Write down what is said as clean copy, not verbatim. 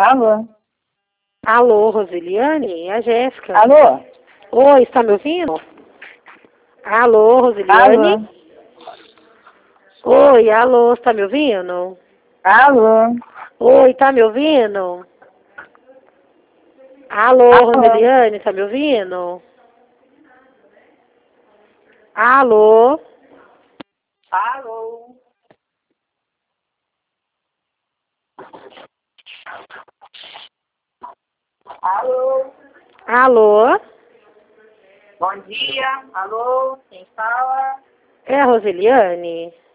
Alô? Alô, Roseliane? É a Jéssica. Alô? Oi, está me ouvindo? Alô, Roseliane? Alô? Oi, alô, está me ouvindo? Alô? Oi, tá me ouvindo? Alô, Alô? Roseliane, tá me ouvindo? Alô? Alô? Alô? Alô? Bom dia. Alô? Quem fala? É a Roseliane?